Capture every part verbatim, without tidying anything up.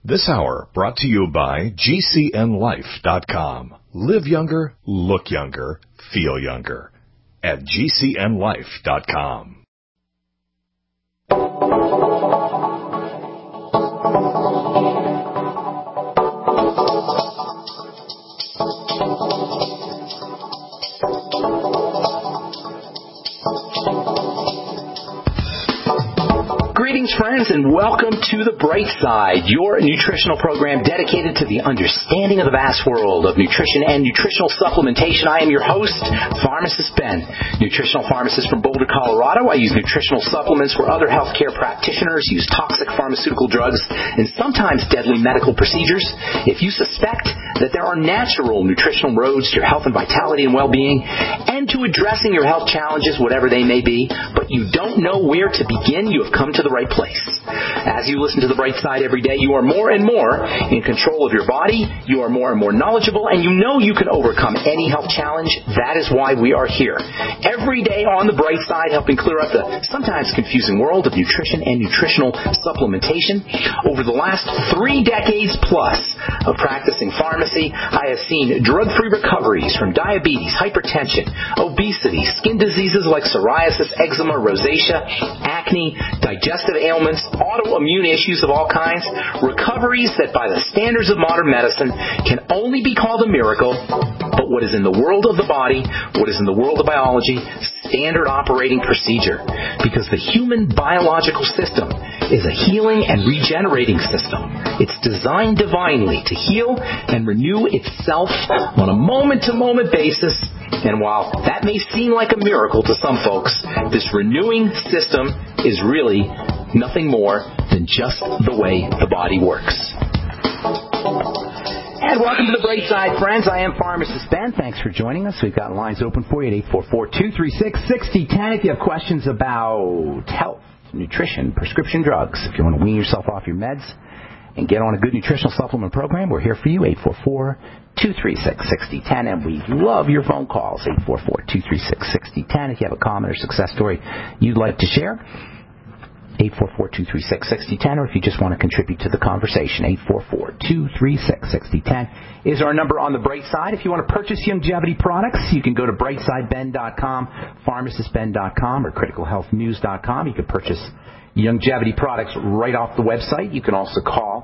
This hour brought to you by G C N life dot com. Live younger, look younger, feel younger at G C N life dot com. Greetings, friends, and welcome to The Bright Side, your nutritional program dedicated to the understanding of the vast world of nutrition and nutritional supplementation. I am your host, Pharmacist Ben, nutritional pharmacist from Boulder, Colorado. I use nutritional supplements where other healthcare practitioners use toxic pharmaceutical drugs and sometimes deadly medical procedures. If you suspect that there are natural nutritional roads to your health and vitality and well-being and to addressing your health challenges, whatever they may be, but you don't know where to begin, you have come to the right place. As you listen to The Bright Side every day, you are more and more in control of your body, you are more and more knowledgeable, and you know you can overcome any health challenge. That is why we are here. Every day on The Bright Side, helping clear up the sometimes confusing world of nutrition and nutritional supplementation. Over the last three decades plus of practicing pharmacy, I have seen drug-free recoveries from diabetes, hypertension, obesity, skin diseases like psoriasis, eczema, rosacea, acne, digestive ailments, autoimmune issues of all kinds, recoveries that by the standards of modern medicine can only be called a miracle, but what is in the world of the body, what is in the world of biology, standard operating procedure. Because the human biological system is a healing and regenerating system. It's designed divinely to heal and renew itself on a moment-to-moment basis. And while that may seem like a miracle to some folks, this renewing system is really nothing more than just the way the body works. And welcome to The Bright Side, friends. I am Pharmacist Ben. Thanks for joining us. We've got lines open for you at eight four four, two three six, six zero one zero if you have questions about health, nutrition, prescription drugs. If you want to wean yourself off your meds and get on a good nutritional supplement program, we're here for you, eight four four, two three six, six zero one zero, and we love your phone calls, eight four four, two three six, six zero one zero. If you have a comment or success story you'd like to share, eight four four, two three six, six zero one zero, or if you just want to contribute to the conversation, eight four four, two three six, six zero one zero is our number on The Bright Side. If you want to purchase Youngevity products, you can go to bright side ben dot com, pharmacist ben dot com, or critical health news dot com. You can purchase Youngevity products right off the website. You can also call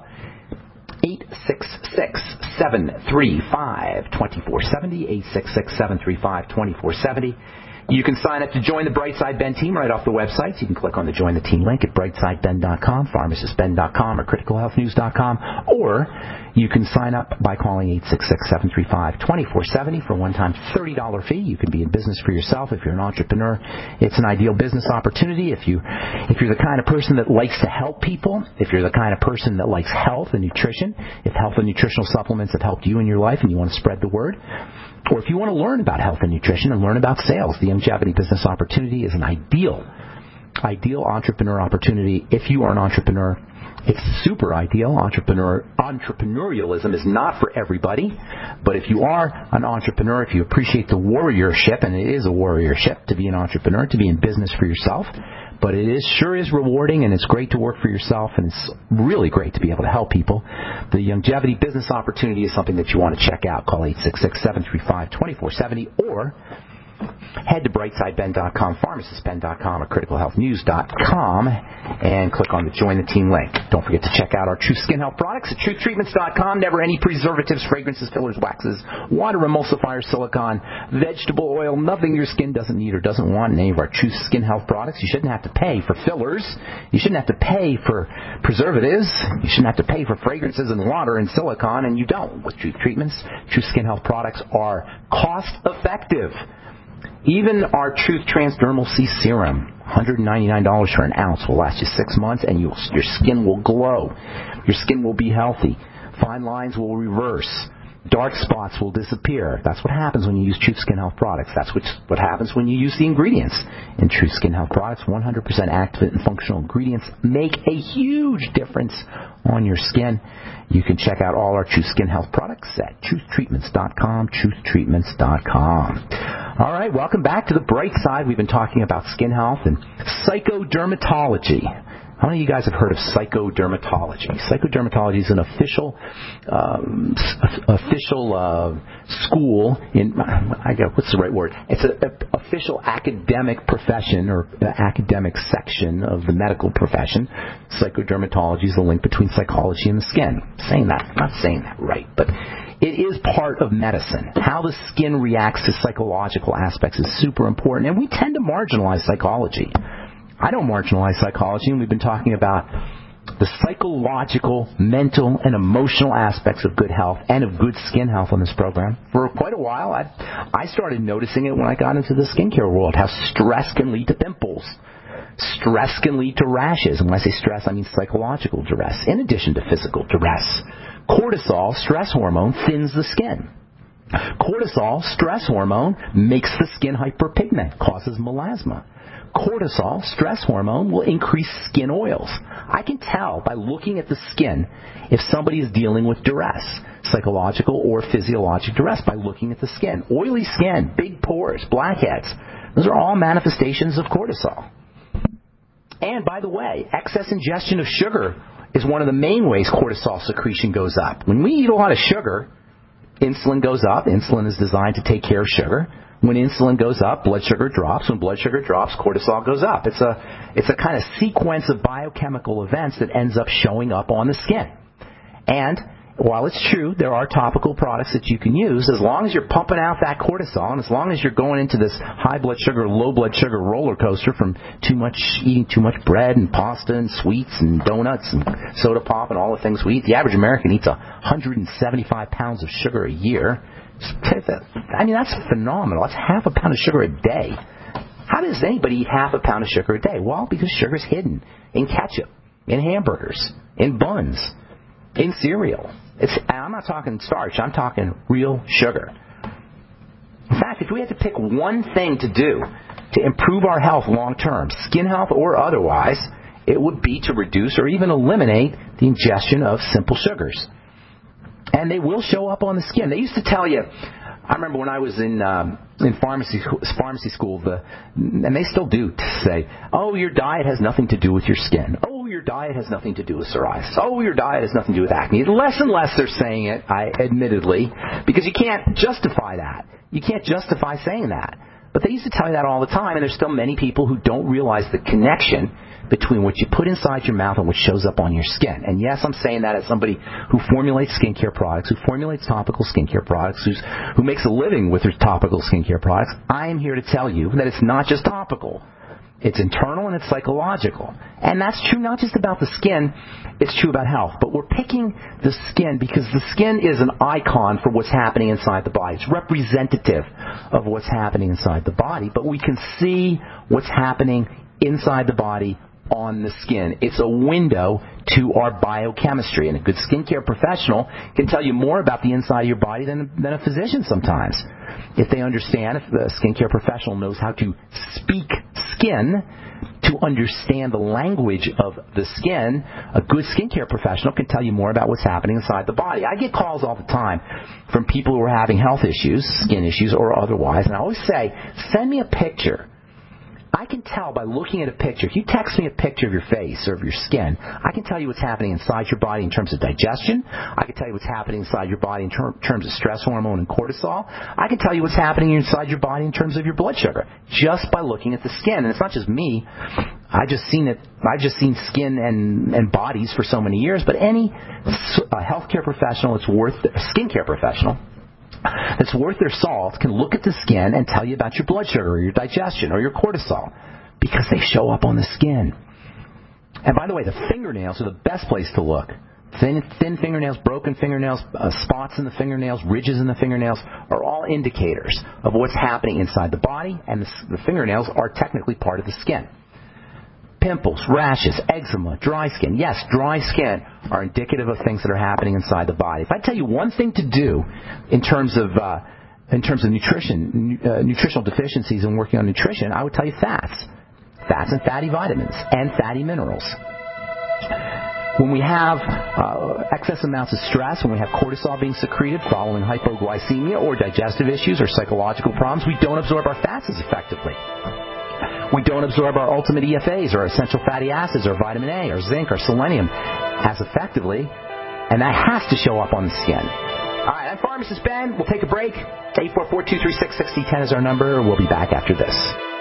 eight six six, seven three five, two four seven zero, eight six six, seven three five, two four seven zero. You can sign up to join the Brightside Ben team right off the website. You can click on the Join the Team link at bright side ben dot com, pharmacist ben dot com, or critical health news dot com. Or you can sign up by calling eight six six, seven three five, two four seven zero for a one-time thirty dollars fee. You can be in business for yourself. If you're an entrepreneur, it's an ideal business opportunity. If, you, if you're the kind of person that likes to help people, if you're the kind of person that likes health and nutrition, if health and nutritional supplements have helped you in your life and you want to spread the word, or if you want to learn about health and nutrition and learn about sales, the Youngevity Business Opportunity is an ideal, ideal entrepreneur opportunity. If you are an entrepreneur, it's super ideal. Entrepreneur entrepreneurialism is not for everybody, but if you are an entrepreneur, if you appreciate the warriorship, and it is a warriorship to be an entrepreneur, to be in business for yourself, but it is sure is rewarding, and it's great to work for yourself, and it's really great to be able to help people. The Youngevity Business Opportunity is something that you want to check out. Call eight six six, seven three five, two four seven zero or head to bright side ben dot com, pharmacist ben dot com, or critical health news dot com and click on the Join the Team link. Don't forget to check out our Truth Skin Health products at truth treatments dot com. Never any preservatives, fragrances, fillers, waxes, water emulsifiers, silicone, vegetable oil, nothing your skin doesn't need or doesn't want in any of our Truth Skin Health products. You shouldn't have to pay for fillers. You shouldn't have to pay for preservatives. You shouldn't have to pay for fragrances and water and silicone, and you don't with Truth Treatments. Truth Skin Health products are cost effective. Even our Truth Transdermal C Serum, one hundred ninety-nine dollars for an ounce, will last you six months, and you'll, your skin will glow. Your skin will be healthy. Fine lines will reverse. Dark spots will disappear. That's what happens when you use Truth Skin Health products. That's what, what happens when you use the ingredients in Truth Skin Health products. one hundred percent active and functional ingredients make a huge difference on your skin. You can check out all our Truth Skin Health products at truth treatments dot com, truth treatments dot com. All right, welcome back to The Bright Side. We've been talking about skin health and psychodermatology. How many of you guys have heard of psychodermatology? Psychodermatology is an official, um, official uh, school in. I got what's the right word? It's an official academic profession or academic section of the medical profession. Psychodermatology is the link between psychology and the skin. I'm saying that, I'm not saying that right, but it is part of medicine. How the skin reacts to psychological aspects is super important, and we tend to marginalize psychology. I don't marginalize psychology, and we've been talking about the psychological, mental, and emotional aspects of good health and of good skin health on this program for quite a while. I, I started noticing it when I got into the skincare world, how stress can lead to pimples. Stress can lead to rashes. And when I say stress, I mean psychological duress, in addition to physical duress. Cortisol, stress hormone, thins the skin. Cortisol, stress hormone, makes the skin hyperpigment, causes melasma. Cortisol, stress hormone, will increase skin oils. I can tell by looking at the skin if somebody is dealing with duress, psychological or physiologic duress, by looking at the skin. Oily skin, big pores, blackheads, those are all manifestations of cortisol. And by the way, excess ingestion of sugar is one of the main ways cortisol secretion goes up. When we eat a lot of sugar, insulin goes up. Insulin is designed to take care of sugar. When insulin goes up, blood sugar drops. When blood sugar drops, cortisol goes up. It's a, it's a kind of sequence of biochemical events that ends up showing up on the skin. And while it's true, there are topical products that you can use, as long as you're pumping out that cortisol, and as long as you're going into this high blood sugar, low blood sugar roller coaster from too much eating too much bread and pasta and sweets and donuts and soda pop and all the things we eat. The average American eats one hundred seventy-five pounds of sugar a year. I mean, that's phenomenal. That's half a pound of sugar a day. How does anybody eat half a pound of sugar a day? Well, because sugar is hidden in ketchup, in hamburgers, in buns, in cereal. It's, I'm not talking starch. I'm talking real sugar. In fact, if we had to pick one thing to do to improve our health long term, skin health or otherwise, it would be to reduce or even eliminate the ingestion of simple sugars. And they will show up on the skin. They used to tell you, I remember when I was in um, in pharmacy pharmacy school, the, and they still do say, oh, your diet has nothing to do with your skin. Oh, your diet has nothing to do with psoriasis. Oh, your diet has nothing to do with acne. Less and less they're saying it, I admittedly, because you can't justify that. You can't justify saying that. But they used to tell you that all the time, and there's still many people who don't realize the connection between what you put inside your mouth and what shows up on your skin. And yes, I'm saying that as somebody who formulates skincare products, who formulates topical skincare products, who's, who makes a living with their topical skincare products. I am here to tell you that it's not just topical. It's internal and it's psychological. And that's true not just about the skin, it's true about health. But we're picking the skin because the skin is an icon for what's happening inside the body. It's representative of what's happening inside the body. But we can see what's happening inside the body on the skin. It's a window to our biochemistry. And a good skincare professional can tell you more about the inside of your body than, than a physician sometimes. If they understand, if the skincare professional knows how to speak skin, to understand the language of the skin, a good skincare professional can tell you more about what's happening inside the body. I get calls all the time from people who are having health issues, skin issues or otherwise, and I always say, send me a picture. I can tell by looking at a picture. If you text me a picture of your face or of your skin, I can tell you what's happening inside your body in terms of digestion. I can tell you what's happening inside your body in ter- terms of stress hormone and cortisol. I can tell you what's happening inside your body in terms of your blood sugar just by looking at the skin. And it's not just me. I just seen it. I've just seen skin and, and bodies for so many years. But any uh, healthcare professional that's worth a skincare professional that's worth their salt can look at the skin and tell you about your blood sugar or your digestion or your cortisol because they show up on the skin. And by the way, the fingernails are the best place to look. Thin, thin fingernails, broken fingernails, uh, spots in the fingernails, ridges in the fingernails are all indicators of what's happening inside the body, and the, the fingernails are technically part of the skin. Pimples, rashes, eczema, dry skin. Yes, dry skin are indicative of things that are happening inside the body. If I tell you one thing to do in terms of uh, in terms of nutrition, uh, nutritional deficiencies and working on nutrition, I would tell you fats, fats and fatty vitamins, and fatty minerals. When we have uh, excess amounts of stress, when we have cortisol being secreted following hypoglycemia or digestive issues or psychological problems, we don't absorb our fats as effectively. We don't absorb our ultimate E F As or essential fatty acids or vitamin A or zinc or selenium as effectively, and that has to show up on the skin. All right, I'm Pharmacist Ben. We'll take a break. eight four four, two three six, six zero one zero is our number. We'll be back after this.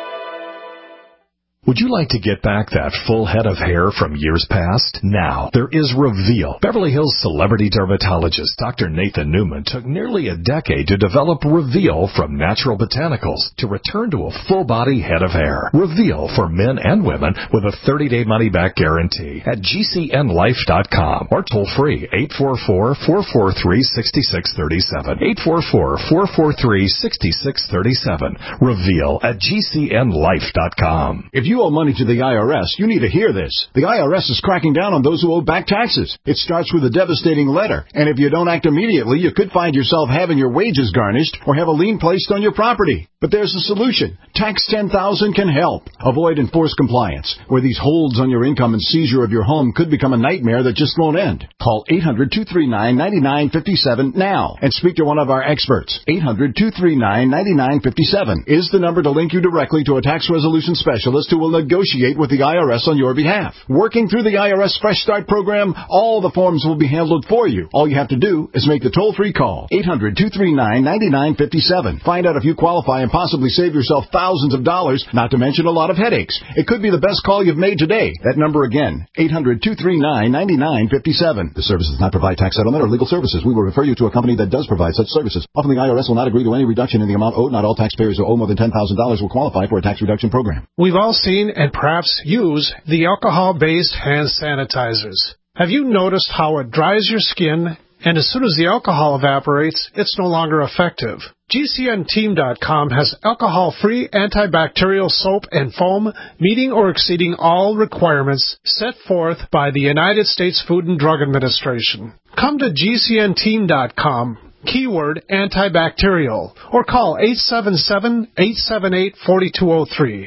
Would you like to get back that full head of hair from years past? Now, there is Reveal. Beverly Hills celebrity dermatologist Doctor Nathan Newman took nearly a decade to develop Reveal from natural botanicals to return to a full-body head of hair. Reveal for men and women with a thirty-day money-back guarantee at G C N life dot com or toll-free eight four four, four four three, six six three seven. eight four four, four four three, six six three seven. Reveal at G C N life dot com. If you owe money to the I R S, you need to hear this. The I R S is cracking down on those who owe back taxes. It starts with a devastating letter, and if you don't act immediately, you could find yourself having your wages garnished or have a lien placed on your property. But there's a solution. Tax ten thousand can help. Avoid enforced compliance, where these holds on your income and seizure of your home could become a nightmare that just won't end. Call eight hundred, two three nine, nine nine five seven now and speak to one of our experts. eight hundred, two three nine, nine nine five seven is the number to link you directly to a tax resolution specialist who will negotiate with the I R S on your behalf. Working through the I R S Fresh Start program, all the forms will be handled for you. All you have to do is make the toll-free call. eight hundred, two three nine, nine nine five seven. Find out if you qualify and possibly save yourself thousands of dollars, not to mention a lot of headaches. It could be the best call you've made today. That number again, eight hundred, two three nine, nine nine five seven. The service does not provide tax settlement or legal services. We will refer you to a company that does provide such services. Often the I R S will not agree to any reduction in the amount owed. Not all taxpayers who owe more than ten thousand dollars will qualify for a tax reduction program. We've all seen and perhaps use the alcohol-based hand sanitizers. Have you noticed how it dries your skin, and as soon as the alcohol evaporates, it's no longer effective? G C N team dot com has alcohol-free antibacterial soap and foam meeting or exceeding all requirements set forth by the United States Food and Drug Administration. Come to G C N team dot com, keyword antibacterial, or call eight seven seven, eight seven eight, four two zero three.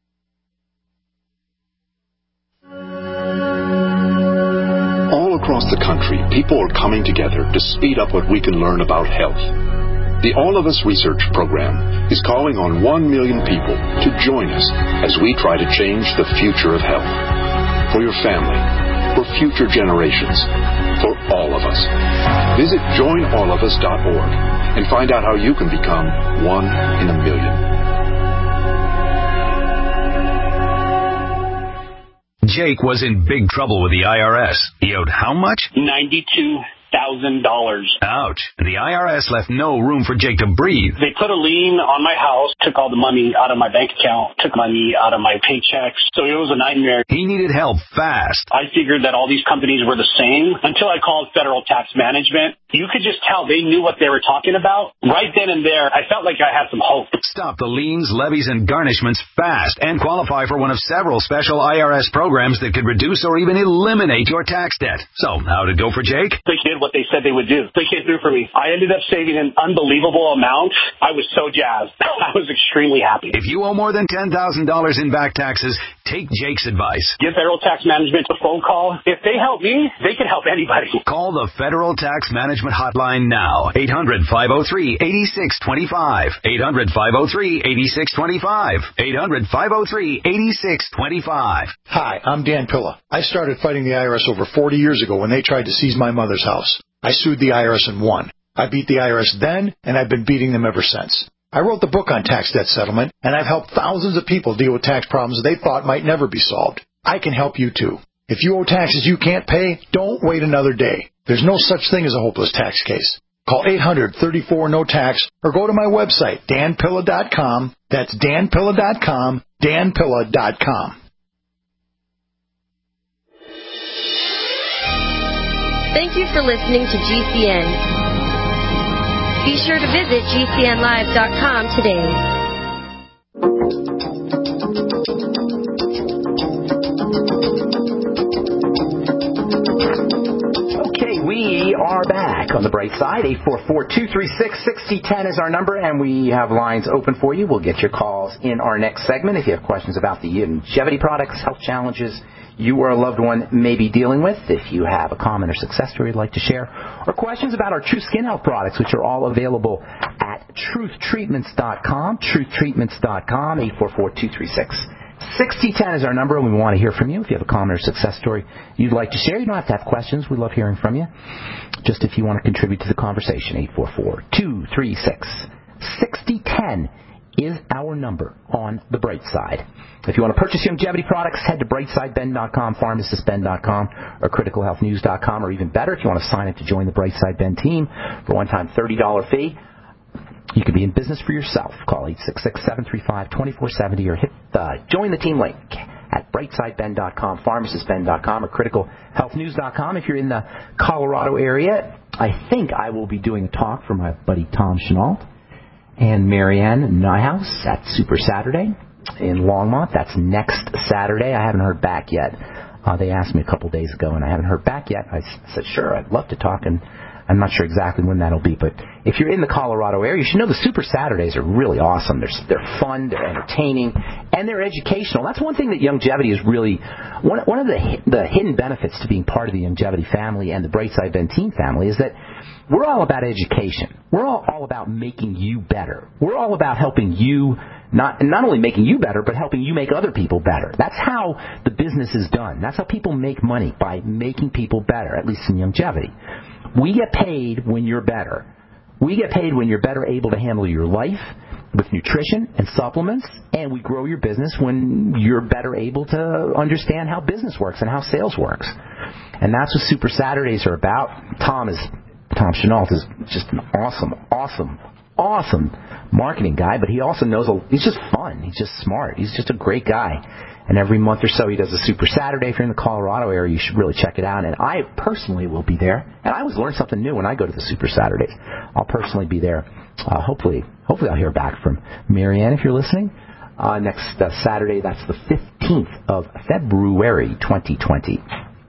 All across the country, people are coming together to speed up what we can learn about health. The All of Us Research Program is calling on one million people to join us as we try to change the future of health. For your family, for future generations, for all of us. Visit join all of us dot org and find out how you can become one in a million. Jake was in big trouble with the I R S. He owed how much? ninety-two thousand dollars. Ouch. The I R S left no room for Jake to breathe. They put a lien on my house, took all the money out of my bank account, took money out of my paychecks. So it was a nightmare. He needed help fast. I figured that all these companies were the same until I called Federal Tax Management. You could just tell they knew what they were talking about. Right then and there, I felt like I had some hope. Stop the liens, levies, and garnishments fast and qualify for one of several special I R S programs that could reduce or even eliminate your tax debt. So, how'd it go for Jake? They did what they said they would do. They came through for me. I ended up saving an unbelievable amount. I was so jazzed. I was extremely happy. If you owe more than ten thousand dollars in back taxes, take Jake's advice. Give Federal Tax Management a phone call. If they help me, they can help anybody. Call the Federal Tax Management Hotline now. eight hundred, five oh three, eight six two five. eight hundred, five oh three, eight six two five. eight hundred, five oh three, eight six two five. Hi, I'm Dan Pilla. I started fighting the I R S over forty years ago when they tried to seize my mother's house. I sued the I R S and won. I beat the I R S then, and I've been beating them ever since. I wrote the book on tax debt settlement, and I've helped thousands of people deal with tax problems they thought might never be solved. I can help you too. If you owe taxes you can't pay, don't wait another day. There's no such thing as a hopeless tax case. Call eight hundred, thirty-four, no tax or go to my website, dan pilla dot com. That's dan pilla dot com, dan pilla dot com. Thank you for listening to G C N. Be sure to visit G C N live dot com today. We are back on the bright side. eight four four, two three six, six zero one zero is our number, and we have lines open for you. We'll get your calls in our next segment. If you have questions about the longevity products, health challenges you or a loved one may be dealing with, if you have a comment or success story you'd like to share, or questions about our True Skin Health products, which are all available at truth treatments dot com, truth treatments dot com, eight four four, two three six, six zero one zero is our number, and we want to hear from you. If you have a comment or success story you'd like to share, you don't have to have questions. We love hearing from you. Just if you want to contribute to the conversation, eight four four, two three six, six zero one zero is our number on the Bright Side. If you want to purchase Longevity products, head to brightside ben dot com, pharmacist ben dot com, or critical health news dot com, or even better, if you want to sign up to join the Brightside Ben team for a one-time thirty dollars fee, you can be in business for yourself. Call eight six six, seven three five, two four seven zero or hit the Join the Team link at brightside ben dot com, pharmacist ben dot com, or critical health news dot com. If you're in the Colorado area, I think I will be doing a talk for my buddy Tom Chenault and Marianne Nyhouse at Super Saturday in Longmont. That's next Saturday. I haven't heard back yet. Uh, they asked me a couple days ago, and I haven't heard back yet. I said, sure, I'd love to talk, and I'm not sure exactly when that'll be. But if you're in the Colorado area, you should know the Super Saturdays are really awesome. They're, they're fun, they're entertaining, and they're educational. That's one thing that Longevity is really, one, one of the, the hidden benefits to being part of the Longevity family and the Brightside Ben team family is that we're all about education. We're all, all about making you better. We're all about helping you, not not only making you better, but helping you make other people better. That's how the business is done. That's how people make money, by making people better, at least in Longevity. We get paid when you're better. We get paid when you're better able to handle your life with nutrition and supplements, and we grow your business when you're better able to understand how business works and how sales works. And that's what Super Saturdays are about. Tom is... Tom Chenault is just an awesome, awesome, awesome marketing guy, but he also knows, a, he's just fun. He's just smart. He's just a great guy. And every month or so he does a Super Saturday. If you're in the Colorado area, you should really check it out. And I personally will be there. And I always learn something new when I go to the Super Saturdays. I'll personally be there. Uh, hopefully, hopefully I'll hear back from Marianne if you're listening. Uh, next uh, Saturday, that's the fifteenth of February, twenty twenty.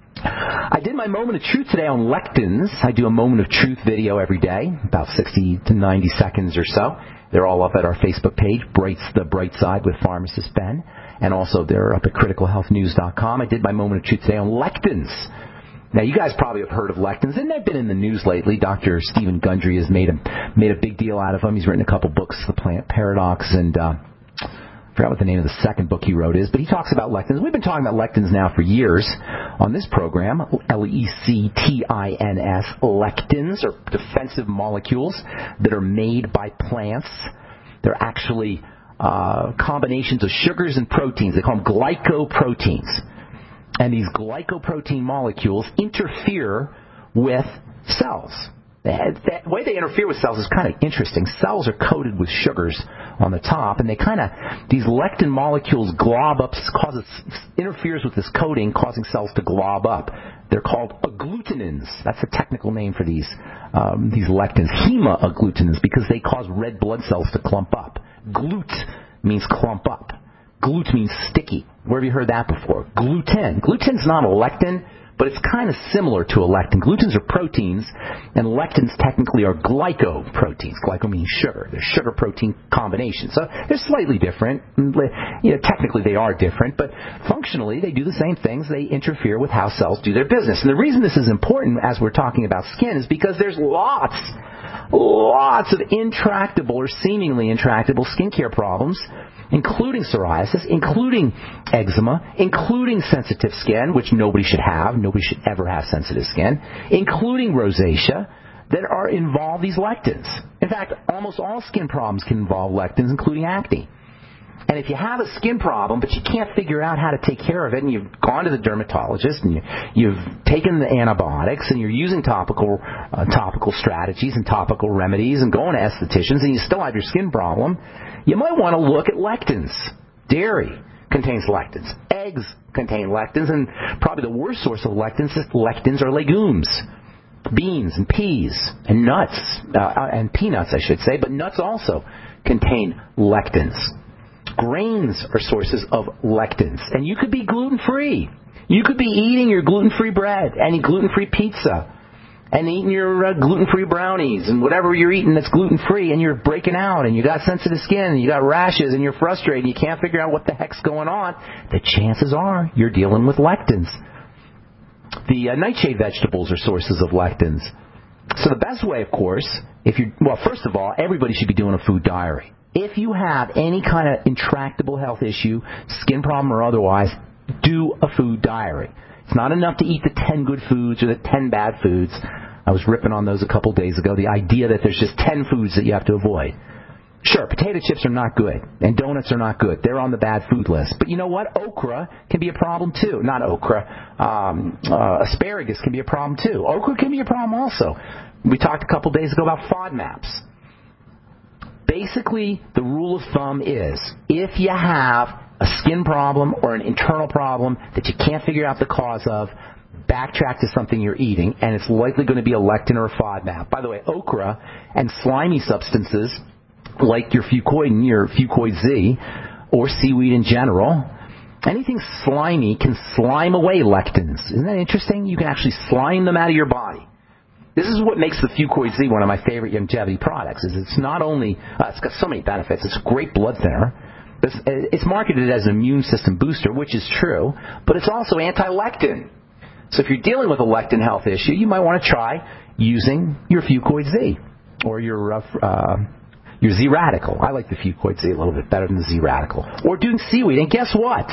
I did my moment of truth today on lectins. I do a moment of truth video every day, about sixty to ninety seconds or so. They're all up at our Facebook page, Brights the Bright Side with Pharmacist Ben, and also they're up at critical health news dot com. I did my moment of truth today on lectins. Now, you guys probably have heard of lectins, and they've been in the news lately. Doctor Stephen Gundry has made a made a big deal out of them. He's written a couple books, The Plant Paradox, and uh, I forgot what the name of the second book he wrote is, but he talks about lectins. We've been talking about lectins now for years on this program. L E C T I N S, lectins are defensive molecules that are made by plants. They're actually uh, combinations of sugars and proteins. They call them glycoproteins. And these glycoprotein molecules interfere with cells. The way they interfere with cells is kind of interesting. Cells are coated with sugars on the top, and they kind of, these lectin molecules glob up, causes, interferes with this coating, causing cells to glob up. They're called agglutinins. That's the technical name for these um, these lectins. Hema-agglutinins, because they cause red blood cells to clump up. Glut means clump up. Glut means sticky. Where have you heard that before? Gluten. Gluten's not a lectin, but it's kind of similar to a lectin. Glutens are proteins, and lectins technically are glycoproteins. Glyco means sugar. They're sugar-protein combinations. So they're slightly different. You know, technically they are different, but functionally they do the same things. They interfere with how cells do their business. And the reason this is important as we're talking about skin is because there's lots, lots of intractable or seemingly intractable skincare problems, including psoriasis, including eczema, including sensitive skin, which nobody should have. Nobody should ever have sensitive skin, including rosacea, that are involve these lectins. In fact, almost all skin problems can involve lectins, including acne. And if you have a skin problem, but you can't figure out how to take care of it, and you've gone to the dermatologist, and you, you've taken the antibiotics, and you're using topical uh, topical strategies and topical remedies, and going to estheticians, and you still have your skin problem, you might want to look at lectins. Dairy contains lectins. Eggs contain lectins, and probably the worst source of lectins is lectins are legumes. Beans and peas and nuts, uh, and peanuts, I should say, but nuts also contain lectins. Grains are sources of lectins. And you could be gluten-free. You could be eating your gluten-free bread and gluten-free pizza and eating your uh, gluten-free brownies and whatever you're eating that's gluten-free, and you're breaking out and you got sensitive skin and you got rashes and you're frustrated and you can't figure out what the heck's going on. The chances are you're dealing with lectins. The uh, nightshade vegetables are sources of lectins. So the best way, of course, if you well, first of all, everybody should be doing a food diary. If you have any kind of intractable health issue, skin problem or otherwise, do a food diary. It's not enough to eat the ten good foods or the ten bad foods. I was ripping on those a couple days ago, the idea that there's just ten foods that you have to avoid. Sure, potato chips are not good, and donuts are not good. They're on the bad food list. But you know what? Okra can be a problem, too. Not okra. Um, uh, asparagus can be a problem, too. Okra can be a problem also. We talked a couple days ago about FODMAPs. Basically, the rule of thumb is if you have a skin problem or an internal problem that you can't figure out the cause of, backtrack to something you're eating, and it's likely going to be a lectin or a FODMAP. By the way, okra and slimy substances like your fucoidan, your Fucoid Z, or seaweed in general, anything slimy can slime away lectins. Isn't that interesting? You can actually slime them out of your body. This is what makes the Fucoid Z one of my favorite longevity products. Is it's not only uh, it's got so many benefits. It's a great blood thinner. It's, it's marketed as an immune system booster, which is true, but it's also anti-lectin. So if you're dealing with a lectin health issue, you might want to try using your Fucoid Z or your uh, uh, your Z Radical. I like the Fucoid Z a little bit better than the Z Radical. Or doing seaweed. And guess what?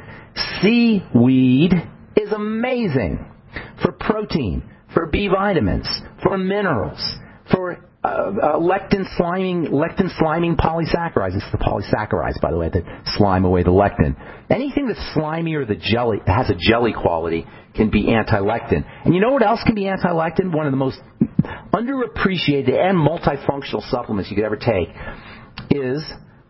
Seaweed is amazing for protein, for B vitamins, for minerals, for uh, uh, lectin sliming, lectin sliming polysaccharides. It's the polysaccharides, by the way, that slime away the lectin. Anything that's slimy or the jelly has a jelly quality can be anti-lectin. And you know what else can be anti-lectin? One of the most underappreciated and multifunctional supplements you could ever take is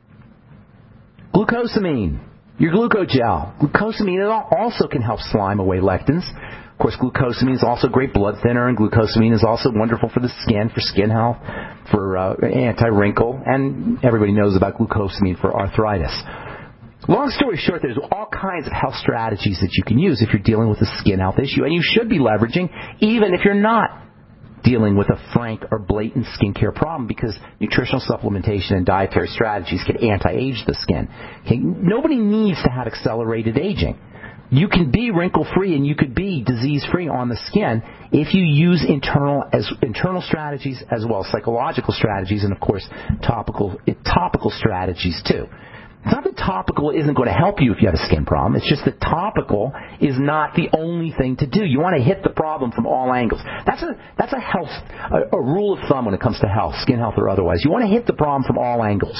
glucosamine, your glucogel. Glucosamine also can help slime away lectins. Of course, glucosamine is also a great blood thinner, and glucosamine is also wonderful for the skin, for skin health, for uh, anti-wrinkle, and everybody knows about glucosamine for arthritis. Long story short, there's all kinds of health strategies that you can use if you're dealing with a skin health issue, and you should be leveraging even if you're not dealing with a frank or blatant skincare problem, because nutritional supplementation and dietary strategies can anti-age the skin. Okay? Nobody needs to have accelerated aging. You can be wrinkle-free and you could be disease-free on the skin if you use internal as internal strategies as well as psychological strategies, and of course topical topical strategies too. It's not that topical isn't going to help you if you have a skin problem. It's just that topical is not the only thing to do. You want to hit the problem from all angles. That's a that's a health a, a rule of thumb when it comes to health, skin health or otherwise. You want to hit the problem from all angles.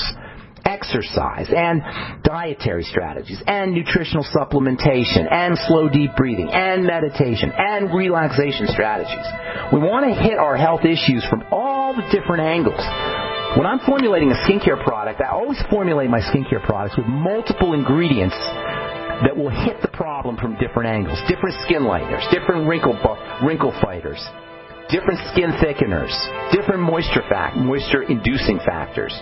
Exercise and dietary strategies and nutritional supplementation and slow deep breathing and meditation and relaxation strategies. We want to hit our health issues from all the different angles. When I'm formulating a skincare product, I always formulate my skincare products with multiple ingredients that will hit the problem from different angles. Different skin lighteners, different wrinkle wrinkle fighters, different skin thickeners, different moisture fact, moisture-inducing factors.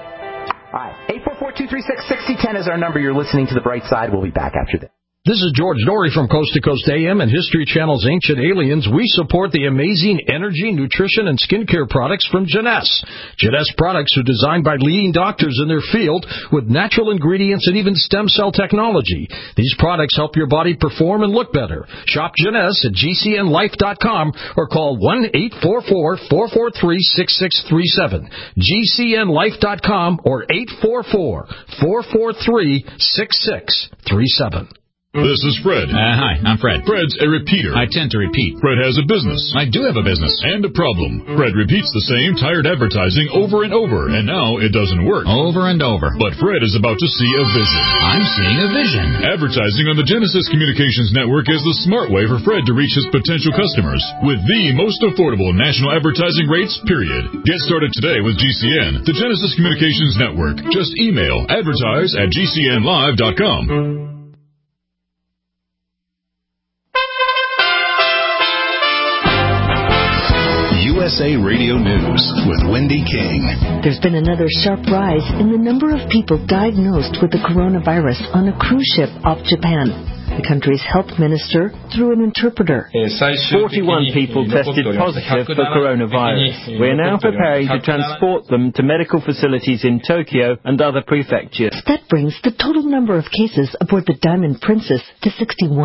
All right, eight four four, two three six, six zero one zero is our number. You're listening to The Bright Side. We'll be back after this. This is George Norrie from Coast to Coast A M and History Channel's Ancient Aliens. We support the amazing energy, nutrition, and skincare products from Jeunesse. Jeunesse products are designed by leading doctors in their field with natural ingredients and even stem cell technology. These products help your body perform and look better. Shop Jeunesse at G C N life dot com or call one eight four four, four four three, six six three seven. G C N life dot com or eight four four, four four three, six six three seven. This is Fred. Uh, hi, I'm Fred. Fred's a repeater. I tend to repeat. Fred has a business. I do have a business. And a problem. Fred repeats the same tired advertising over and over, and now it doesn't work. Over and over. But Fred is about to see a vision. I'm seeing a vision. Advertising on the Genesis Communications Network is the smart way for Fred to reach his potential customers with the most affordable national advertising rates, period. Get started today with G C N, the Genesis Communications Network. Just email advertise at G C N live dot com. U S A Radio News with Wendy King. There's been another sharp rise in the number of people diagnosed with the coronavirus on a cruise ship off Japan. The country's health minister through an interpreter. forty-one people tested positive for coronavirus. We are now preparing to transport them to medical facilities in Tokyo and other prefectures. That brings the total number of cases aboard the Diamond Princess to sixty-one.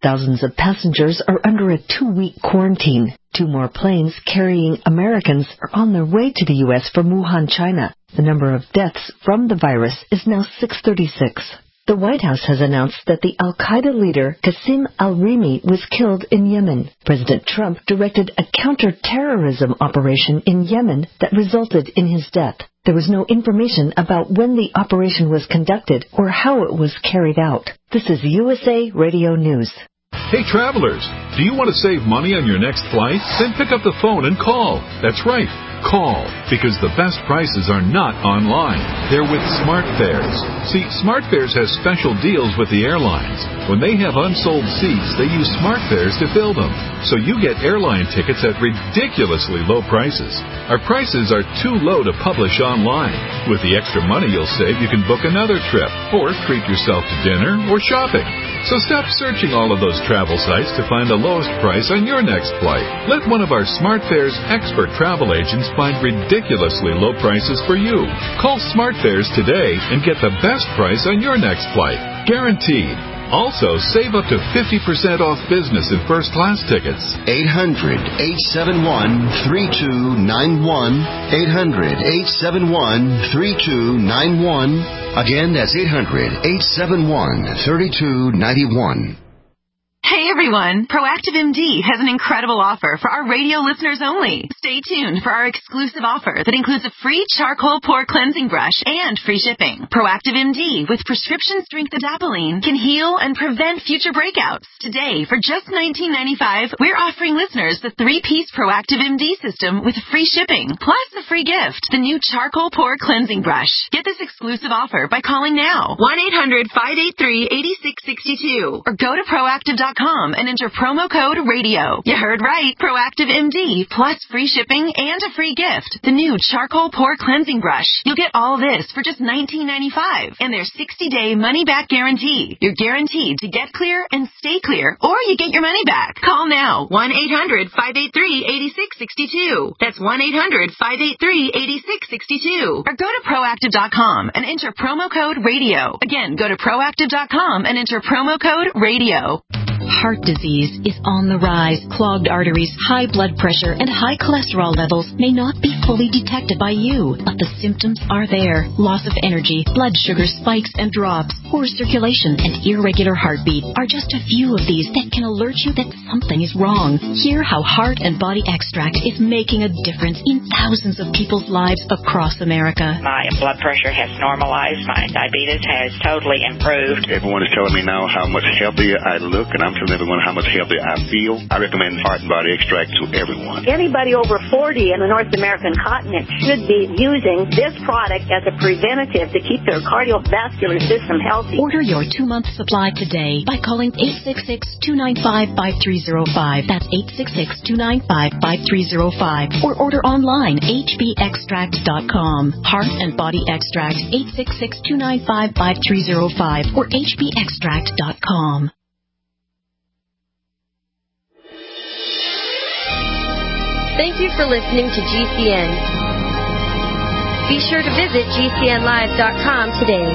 Thousands of passengers are under a two-week quarantine. Two more planes carrying Americans are on their way to the U S from Wuhan, China. The number of deaths from the virus is now six thirty-six. The White House has announced that the al-Qaeda leader Qasem al-Rimi was killed in Yemen. President Trump directed a counter-terrorism operation in Yemen that resulted in his death. There was no information about when the operation was conducted or how it was carried out. This is U S A Radio News. Hey travelers, do you want to save money on your next flight? Then pick up the phone and call. That's right. Call, because the best prices are not online. They're with SmartFares. See, SmartFares has special deals with the airlines. When they have unsold seats, they use SmartFares to fill them. So you get airline tickets at ridiculously low prices. Our prices are too low to publish online. With the extra money you'll save, you can book another trip, or treat yourself to dinner or shopping. So stop searching all of those travel sites to find the lowest price on your next flight. Let one of our SmartFares expert travel agents find ridiculously low prices for you. Call SmartFares today and get the best price on your next flight. Guaranteed. Also, save up to fifty percent off business and first class tickets. eight hundred, eight seven one, three two nine one. eight hundred, eight seven one, three two nine one. Again, that's eight hundred, eight seven one, three two nine one. Hey everyone, Proactive M D has an incredible offer for our radio listeners only. Stay tuned for our exclusive offer that includes a free charcoal pore cleansing brush and free shipping. Proactive M D with prescription strength adapalene can heal and prevent future breakouts. Today, for just nineteen ninety-five dollars, we're offering listeners the three-piece Proactive M D system with free shipping, plus a free gift, the new charcoal pore cleansing brush. Get this exclusive offer by calling now, one eight hundred, five eight three, eight six six two, or go to proactive dot com and enter promo code radio. You heard right. Proactive M D plus free shipping and a free gift. The new charcoal pore cleansing brush. You'll get all this for just nineteen ninety-five dollars and their sixty-day money-back guarantee. You're guaranteed to get clear and stay clear, or you get your money back. Call now. one eight hundred, five eight three, eight six six two. That's one eight hundred, five eight three, eight six six two. Or go to proactive dot com and enter promo code radio. Again, go to proactive dot com and enter promo code radio. Heart disease is on the rise. Clogged arteries, high blood pressure, and high cholesterol levels may not be fully detected by you, but the symptoms are there. Loss of energy, blood sugar spikes and drops, poor circulation, and irregular heartbeat are just a few of these that can alert you that something is wrong. Hear how Heart and Body Extract is making a difference in thousands of people's lives across America. My blood pressure has normalized. My diabetes has totally improved. Everyone is telling me now how much healthier I look, and I'm telling everyone how much healthier I feel. I recommend Heart and Body Extract to everyone. Anybody over forty in the North American continent should be using this product as a preventative to keep their cardiovascular system healthy. Order your two-month supply today by calling eight six six, two nine five, five three zero five. That's eight six six, two nine five, five three zero five. Or order online, h b extract dot com. Heart and Body Extract, eight six six, two nine five, five three zero five or h b extract dot com. Thank you for listening to G C N. Be sure to visit G C N live dot com today.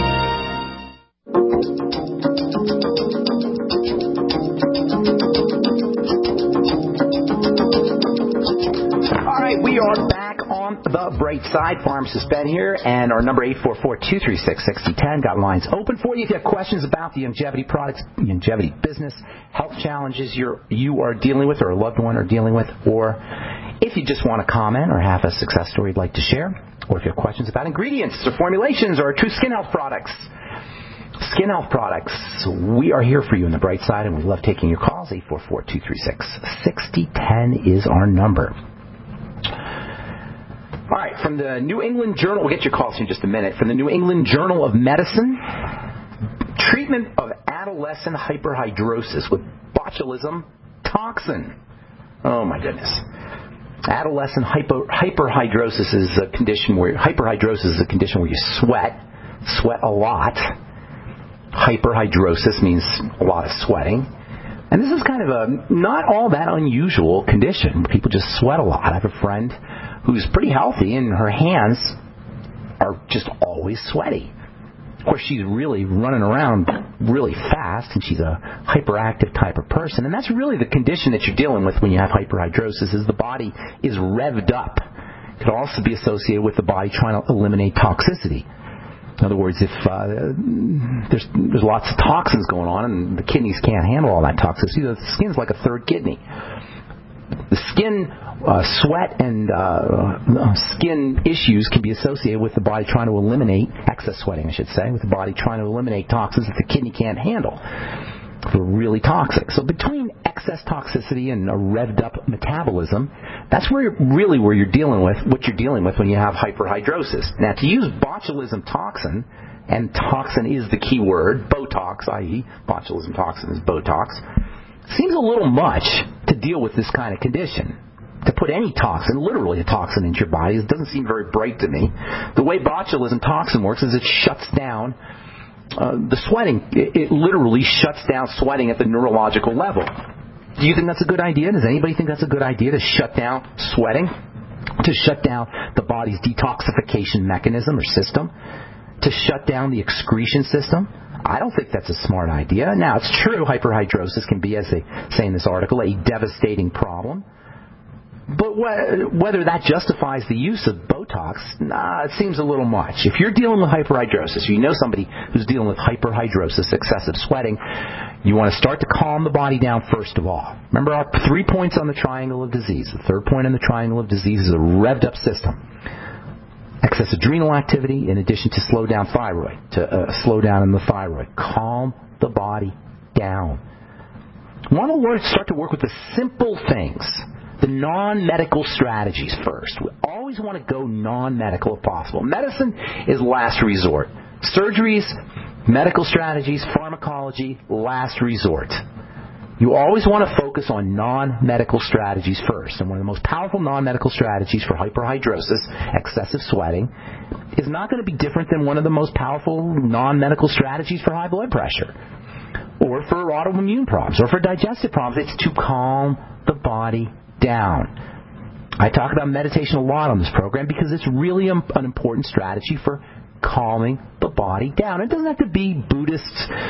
All right, we are back on the bright side. Pharmacist Ben here, and our number eight four four, two three six, six zero one zero. Got lines open for you if you have questions about the longevity products, longevity business, health challenges you're, you are dealing with or a loved one are dealing with, or if you just want to comment or have a success story you'd like to share, or if you have questions about ingredients or formulations or true skin health products. Skin health products, we are here for you on the bright side, and we love taking your calls. eight four four, two three six, six zero one zero is our number. All right, from the New England Journal, we'll get your calls in just a minute. From the New England Journal of Medicine, treatment of adolescent hyperhidrosis with botulism toxin. Oh, my goodness. Adolescent hypo, hyperhidrosis is a condition where hyperhidrosis is a condition where you sweat, sweat a lot. Hyperhidrosis means a lot of sweating. And this is kind of a not all that unusual condition. People just sweat a lot. I have a friend who's pretty healthy, and her hands are just always sweaty. Of course, she's really running around really fast, and she's a hyperactive type of person. And that's really the condition that you're dealing with when you have hyperhidrosis, is the body is revved up. It could also be associated with the body trying to eliminate toxicity. In other words, if uh, there's there's lots of toxins going on and the kidneys can't handle all that toxicity, the skin's like a third kidney. The skin uh, sweat and uh, skin issues can be associated with the body trying to eliminate, excess sweating I should say, with the body trying to eliminate toxins that the kidney can't handle. They're really toxic. So between excess toxicity and a revved up metabolism, that's where you're, really where you're dealing with, what you're dealing with when you have hyperhidrosis. Now, to use botulism toxin, and toxin is the key word, Botox, that is botulism toxin is Botox, seems a little much to deal with this kind of condition. To put any toxin, literally a toxin, into your body, it doesn't seem very bright to me. The way botulism toxin works is it shuts down uh, the sweating. It, it literally shuts down sweating at the neurological level. Do you think that's a good idea? Does anybody think that's a good idea, to shut down sweating? To shut down the body's detoxification mechanism or system? To shut down the excretion system? I don't think that's a smart idea. Now, it's true, hyperhidrosis can be, as they say in this article, a devastating problem. But wh- whether that justifies the use of Botox, nah, it seems a little much. If you're dealing with hyperhidrosis, you know somebody who's dealing with hyperhidrosis, excessive sweating, you want to start to calm the body down first of all. Remember our three points on the triangle of disease. The third point on the triangle of disease is a revved up system. Excess adrenal activity, in addition to slow down thyroid, to uh, slow down in the thyroid. Calm the body down. You want to start to work with the simple things, the non-medical strategies first. We always want to go non-medical if possible. Medicine is last resort. Surgeries, medical strategies, pharmacology, last resort. You always want to focus on non-medical strategies first. And one of the most powerful non-medical strategies for hyperhidrosis, excessive sweating, is not going to be different than one of the most powerful non-medical strategies for high blood pressure, or for autoimmune problems, or for digestive problems. It's to calm the body down. I talk about meditation a lot on this program because it's really an important strategy for calming the body down. It doesn't have to be Buddhist,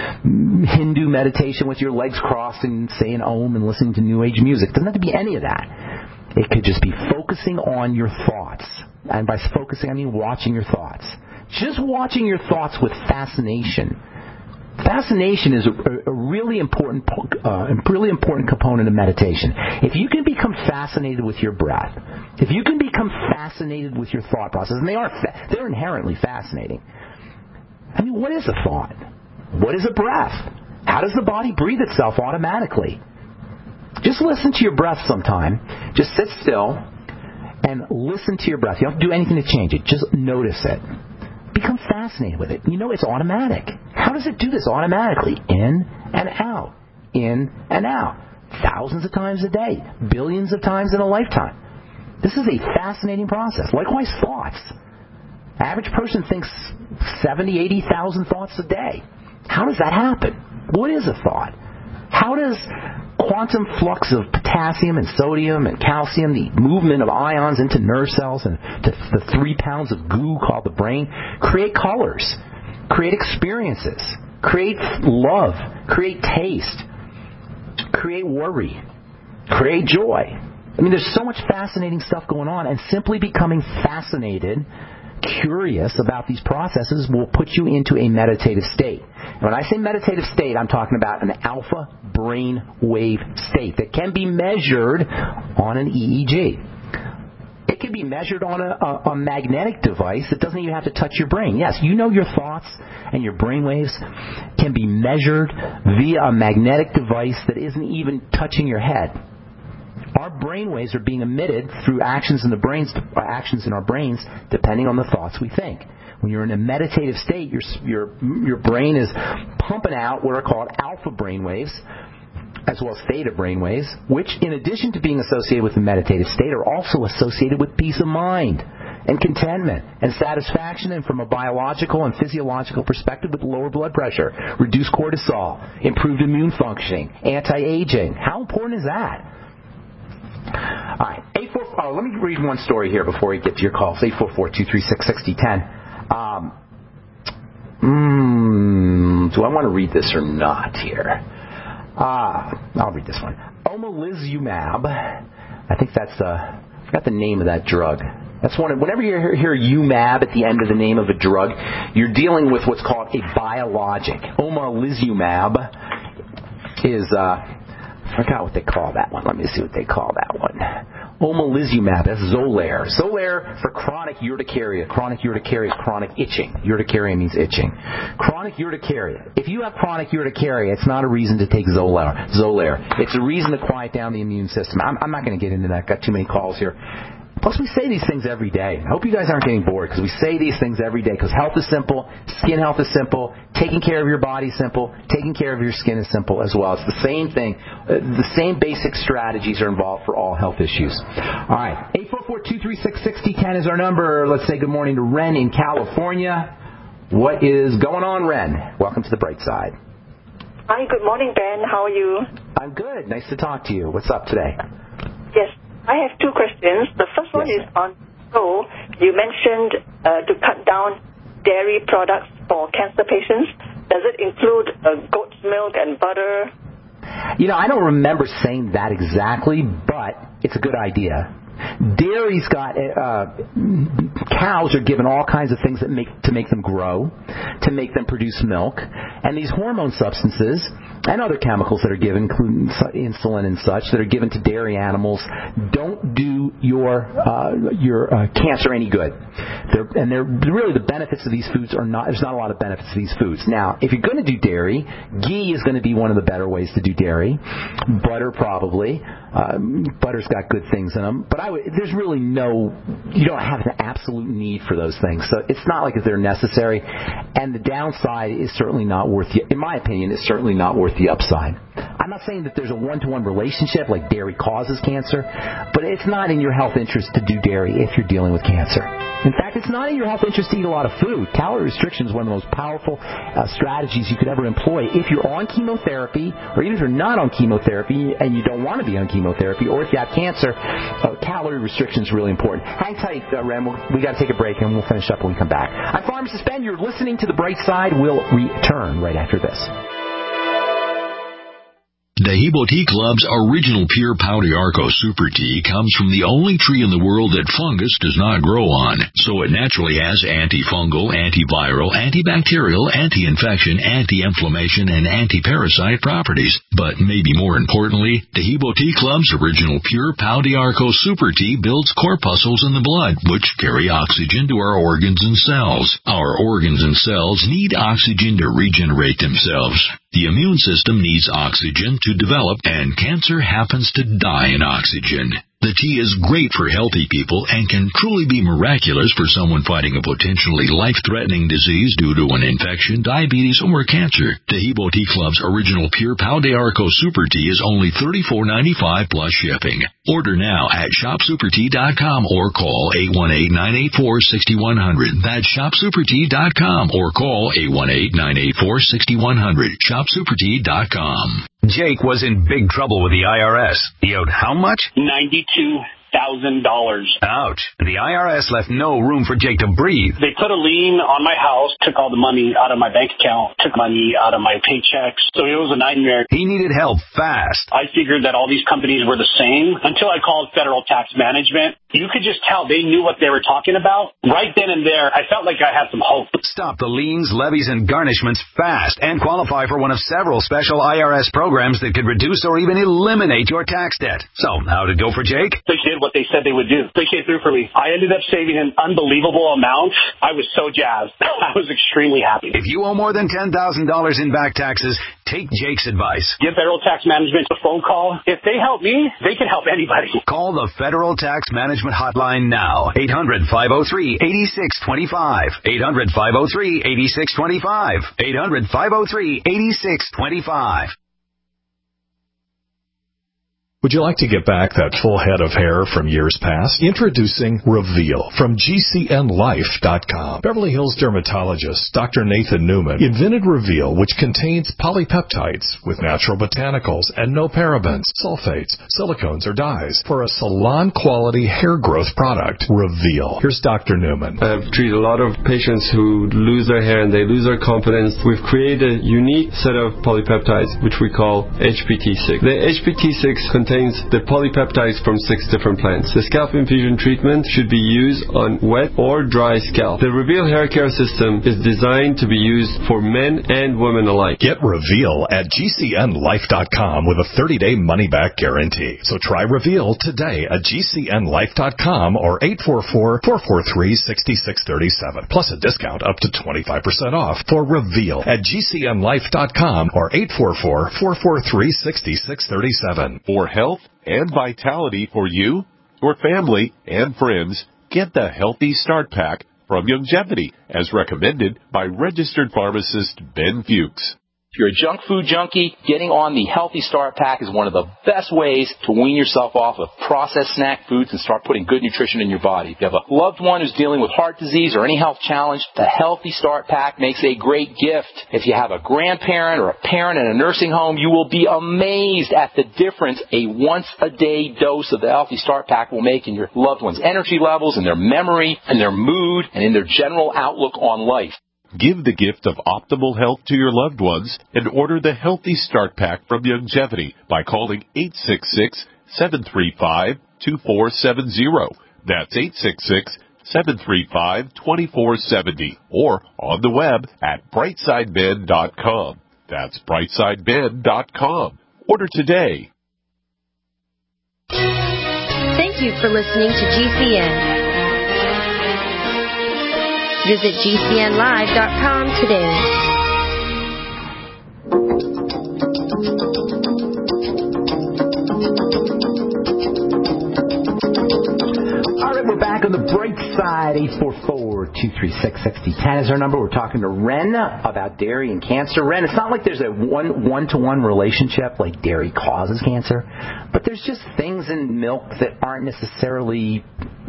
Hindu meditation with your legs crossed and saying Om and listening to New Age music. It doesn't have to be any of that. It could just be focusing on your thoughts. And by focusing, I mean watching your thoughts. Just watching your thoughts with fascination. Fascination is a, a really important, uh, really important component of meditation. If you can become fascinated with your breath, if you can become fascinated with your thought process, and they are, fa- they're inherently fascinating. I mean, what is a thought? What is a breath? How does the body breathe itself automatically? Just listen to your breath sometime. Just sit still and listen to your breath. You don't have to do anything to change it. Just notice it. Become fascinated with it. You know it's automatic. How does it do this automatically? In and out. In and out. Thousands of times a day. Billions of times in a lifetime. This is a fascinating process. Likewise, thoughts. Average person thinks seventy, eighty thousand thoughts a day. How does that happen? What is a thought? How does quantum flux of potassium and sodium and calcium, the movement of ions into nerve cells and to the three pounds of goo called the brain, create colors, create experiences, create love, create taste, create worry, create joy? I mean, there's so much fascinating stuff going on, and simply becoming fascinated, curious about these processes will put you into a meditative state. And when I say meditative state, I'm talking about an alpha brain wave state that can be measured on an E E G. It can be measured on a, a, a magnetic device that doesn't even have to touch your brain. Yes, you know your thoughts and your brain waves can be measured via a magnetic device that isn't even touching your head. Our brain waves are being emitted through actions in the brains, actions in our brains, depending on the thoughts we think. When you're in a meditative state, your your your brain is pumping out what are called alpha brain waves, as well as theta brain waves, which, in addition to being associated with the meditative state, are also associated with peace of mind and contentment and satisfaction, and from a biological and physiological perspective, with lower blood pressure, reduced cortisol, improved immune functioning, anti-aging. How important is that? All right, eight four. Oh, let me read one story here before we get to your calls. eight four four, two three six, six zero one zero. Um, mm, do I want to read this or not here? Ah, uh, I'll read this one. Omalizumab. I think that's the, I forgot the name of that drug. That's one. Whenever you hear, hear U M A B at the end of the name of a drug, you're dealing with what's called a biologic. Omalizumab is, uh, I forgot what they call that one. Let me see what they call that one. Omalizumab, that's Xolair. Xolair for chronic urticaria. Chronic urticaria is chronic itching. Urticaria means itching. Chronic urticaria. If you have chronic urticaria, it's not a reason to take Xolair. Xolair. It's a reason to quiet down the immune system. I'm, I'm not going to get into that. Got too many calls here. Plus, we say these things every day. I hope you guys aren't getting bored because we say these things every day because health is simple, skin health is simple, taking care of your body is simple, taking care of your skin is simple as well. It's the same thing. Uh, the same basic strategies are involved for all health issues. All right. eight four four, two three six, six zero one zero is our number. Let's say good morning to Ren in California. What is going on, Ren? Welcome to the bright side. Hi, good morning, Ben. How are you? I'm good. Nice to talk to you. What's up today? Yes. I have two questions. The first one yes, is on, so you mentioned uh, to cut down dairy products for cancer patients. Does it include uh, goat's milk and butter? You know, I don't remember saying that exactly, but it's a good idea. Dairy's got, uh, cows are given all kinds of things that make, to make them grow, to make them produce milk, and these hormone substances and other chemicals that are given, including insulin and such, that are given to dairy animals, don't do your uh, your uh, cancer any good. They're, and they're really the benefits of these foods are not. There's not a lot of benefits to these foods. Now, if you're going to do dairy, ghee is going to be one of the better ways to do dairy. Butter probably. Um, butter's got good things in them, but I would, there's really no. You don't have an absolute need for those things, so it's not like they're necessary. And the downside is certainly not worth. The, in my opinion, it's certainly not worth the upside. I'm not saying that there's a one-to-one relationship like dairy causes cancer, but it's not in your health interest to do dairy if you're dealing with cancer. In fact, it's not in your health interest to eat a lot of food. Calorie restriction is one of the most powerful uh, strategies you could ever employ if you're on chemotherapy, or even if you're not on chemotherapy and you don't want to be on chemotherapy, or if you have cancer. Uh, calorie restriction is really important. Hang tight, uh, Ren. We'll, we got to take a break, and we'll finish up when we come back. I'm Pharmacist Ben. You're listening to The Bright Side. We'll return right after this. Dahibo Tea Club's original pure Pau d'Arco Super Tea comes from the only tree in the world that fungus does not grow on, so it naturally has antifungal, antiviral, antibacterial, anti-infection, anti-inflammation, and anti-parasite properties. But maybe more importantly, Dahibo Tea Club's original pure Pau d'Arco Super Tea builds corpuscles in the blood, which carry oxygen to our organs and cells. Our organs and cells need oxygen to regenerate themselves. The immune system needs oxygen to develop, and cancer happens to die in oxygen. The tea is great for healthy people and can truly be miraculous for someone fighting a potentially life-threatening disease due to an infection, diabetes, or cancer. Dahibo Tea Club's original pure Pau d'Arco Super Tea is only thirty-four ninety-five plus shipping. Order now at shop super tea dot com or call eight one eight, nine eight four, six one zero zero. That's shop super tea dot com or call eight one eight, nine eight four, six one zero zero. shop super tea dot com. Jake was in big trouble with the I R S. He owed how much? ninety-two thousand dollars. Ouch. The I R S left no room for Jake to breathe. They put a lien on my house, took all the money out of my bank account, took money out of my paychecks. So it was a nightmare. He needed help fast. I figured that all these companies were the same until I called Federal Tax Management. You could just tell they knew what they were talking about. Right then and there, I felt like I had some hope. Stop the liens, levies, and garnishments fast and qualify for one of several special I R S programs that could reduce or even eliminate your tax debt. So, how'd it go for Jake? They did what they said they would do. They came through for me. I ended up saving an unbelievable amount. I was so jazzed. I was extremely happy. If you owe more than ten thousand dollars in back taxes, take Jake's advice. Give Federal Tax Management a phone call. If they help me, they can help anybody. Call the Federal Tax Management Hotline now. eight hundred, five oh three, eight six two five. eight hundred, five oh three, eight six two five. eight hundred, five oh three, eight six two five. Would you like to get back that full head of hair from years past? Introducing Reveal from G C N Life dot com. Beverly Hills dermatologist Doctor Nathan Newman invented Reveal, which contains polypeptides with natural botanicals and no parabens, sulfates, silicones, or dyes for a salon-quality hair growth product. Reveal. Here's Doctor Newman. I've treated a lot of patients who lose their hair and they lose their confidence. We've created a unique set of polypeptides, which we call H P T six. The H P T six contains contains the polypeptides from six different plants. The scalp infusion treatment should be used on wet or dry scalp. The Reveal hair care system is designed to be used for men and women alike. Get Reveal at G C N Life dot com with a thirty-day money-back guarantee. So try Reveal today at G C N Life dot com or eight four four, four four three, six six three seven. Plus a discount up to twenty-five percent off for Reveal at G C N Life dot com or eight four four, four four three, six six three seven. For health and vitality for you, your family, and friends, get the Healthy Start Pack from Youngevity, as recommended by registered pharmacist Ben Fuchs. If you're a junk food junkie, getting on the Healthy Start Pack is one of the best ways to wean yourself off of processed snack foods and start putting good nutrition in your body. If you have a loved one who's dealing with heart disease or any health challenge, the Healthy Start Pack makes a great gift. If you have a grandparent or a parent in a nursing home, you will be amazed at the difference a once-a-day dose of the Healthy Start Pack will make in your loved one's energy levels, in their memory, in their mood, and in their general outlook on life. Give the gift of optimal health to your loved ones and order the Healthy Start Pack from Youngevity by calling eight six six, seven three five, two four seven zero. That's eight six six, seven three five, two four seven zero or on the web at brightside men dot com. That's brightside men dot com. Order today. Thank you for listening to G C N. Visit G C N Live dot com today. All right, we're back on the bright side. eight four four, two three six, six zero one zero is our number. We're talking to Ren about dairy and cancer. Ren, it's not like there's a one, one-to-one relationship like dairy causes cancer, but there's just things in milk that aren't necessarily...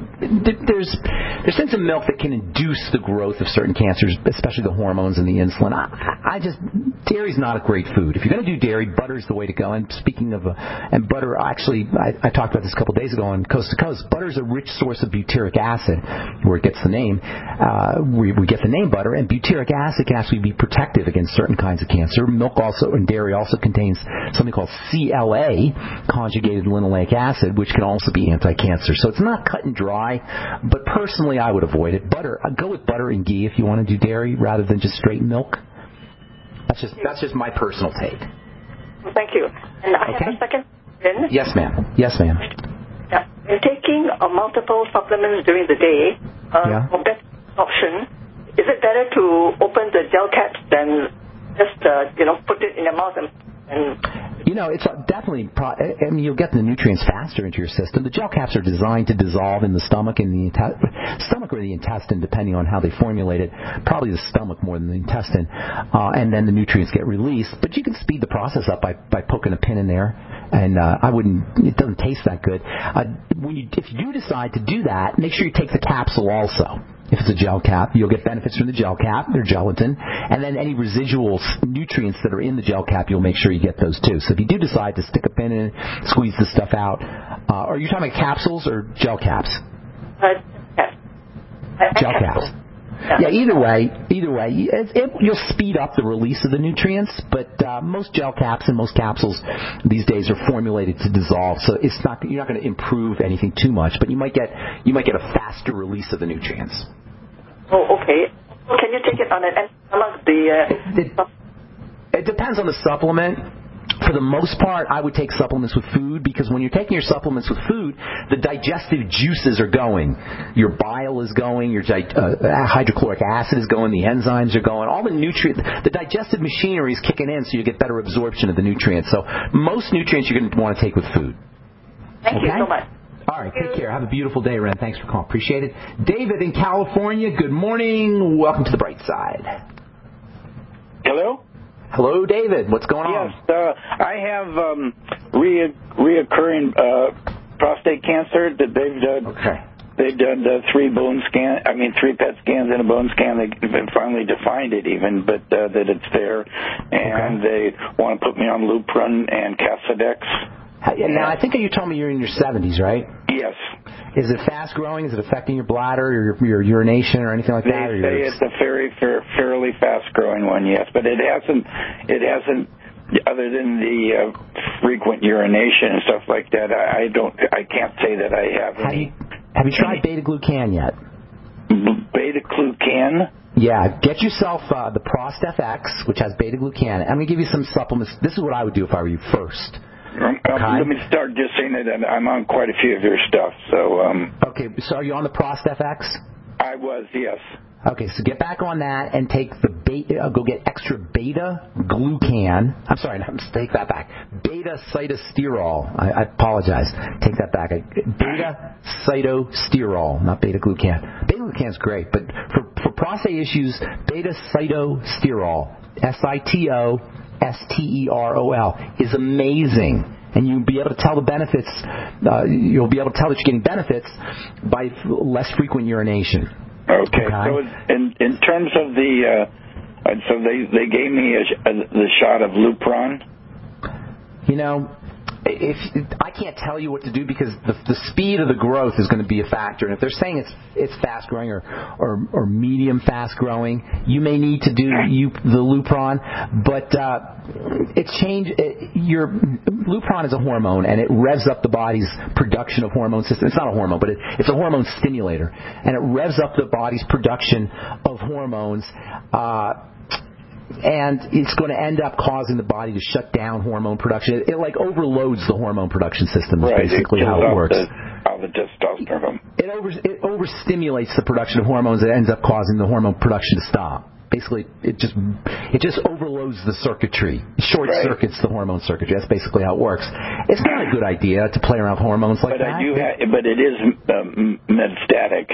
There's there's things in milk that can induce the growth of certain cancers, especially the hormones and the insulin. I, I just dairy's not a great food. If you're going to do dairy, butter's the way to go. And speaking of, uh, and butter, actually, I, I talked about this a couple of days ago on Coast to Coast. Butter's a rich source of butyric acid, where it gets the name. Uh, we, we get the name butter, and butyric acid can actually be protective against certain kinds of cancer. Milk also, and dairy also contains something called C L A, conjugated linoleic acid, which can also be anti-cancer. So it's not cut and dry. But personally, I would avoid it. Butter, I'd go with butter and ghee if you want to do dairy rather than just straight milk. That's just that's just my personal take. Well, thank you. And I okay. have a second question. Yes, ma'am. Yes, ma'am. Yeah. In taking uh, multiple supplements during the day, uh, yeah. for better absorption, is it better to open the gel caps than just uh, you know put it in your mouth and, and You know, it's definitely, pro- I mean, you'll get the nutrients faster into your system. The gel caps are designed to dissolve in the stomach and the inte- stomach or the intestine, depending on how they formulate it. Probably the stomach more than the intestine. Uh, and then the nutrients get released. But you can speed the process up by, by poking a pin in there. And uh, I wouldn't, it doesn't taste that good. Uh, when you, if you do decide to do that, make sure you take the capsule also. If it's a gel cap, you'll get benefits from the gel cap, their gelatin, and then any residual nutrients that are in the gel cap, you'll make sure you get those too. So if you do decide to stick a pin in it, squeeze the stuff out, uh, are you talking about capsules or gel caps? Uh, yes. Gel caps. Yeah, either way, either way, it, it, you'll speed up the release of the nutrients, but uh, most gel caps and most capsules these days are formulated to dissolve, so it's not you're not going to improve anything too much, but you might get you might get a faster release of the nutrients. Oh, okay. Can you take it on an like the? Uh, it, it depends on the supplement. For the most part, I would take supplements with food because when you're taking your supplements with food, the digestive juices are going. Your bile is going, your uh, hydrochloric acid is going, the enzymes are going, all the nutrients, the digestive machinery is kicking in so you get better absorption of the nutrients. So most nutrients you're going to want to take with food. Thank okay? you so much. All right, take care. Have a beautiful day, Ren. Thanks for calling. Appreciate it. David in California, good morning. Welcome to the bright side. Hello? Hello, David. What's going on? Yes, uh, I have um, re- reoccurring uh, prostate cancer that they've done. Okay. They've done the three bone scan. I mean, three P E T scans and a bone scan. They finally defined it, even, but uh, that it's there, and okay. they want to put me on Lupron and Casodex. Now, I think you told me you're in your seventies, right? Yes. Is it fast growing? Is it affecting your bladder or your, your urination or anything like they that? They or say it's a very, fair, fairly fast growing one, yes, but it hasn't. It hasn't. Other than the uh, frequent urination and stuff like that, I, I don't. I can't say that I have. Have any, you Have you tried beta-glucan yet? Beta-glucan? Yeah, get yourself uh, the ProstFX, which has beta-glucan. I'm going to give you some supplements. This is what I would do if I were you first. Um, okay. Let me start just saying that I'm on quite a few of your stuff. So. Um, okay, so are you on the ProstFX? I was, yes. Okay, so get back on that and take the beta. Uh, go get extra beta-glucan. I'm sorry, no, take that back. Beta-cytosterol. I, I apologize. Take that back. Beta-cytosterol, not beta-glucan. Beta-glucan is great, but for, for prostate issues, beta-cytosterol, S I T O S T E R O L, is amazing. And you'll be able to tell the benefits, uh, you'll be able to tell that you're getting benefits by less frequent urination. Okay, okay. So in, in terms of the, uh, so they, they gave me a, a, the shot of Lupron? You know, if I can't tell you what to do because the, the speed of the growth is going to be a factor. And if they're saying it's it's fast growing or, or, or medium fast growing, you may need to do you, the Lupron. But uh, it's changed. It, your Lupron is a hormone, and it revs up the body's production of hormone system. It's not a hormone, but it, it's a hormone stimulator, and it revs up the body's production of hormones. Uh, And it's going to end up causing the body to shut down hormone production. It, it like overloads the hormone production system. Is right. basically it how it works. The, all the testosterone. It over it overstimulates the production of hormones. It ends up causing the hormone production to stop. Basically, it just it just overloads the circuitry, short right. circuits the hormone circuitry. That's basically how it works. It's not a good idea to play around with hormones like but that. I do ha- but it is um, metastatic.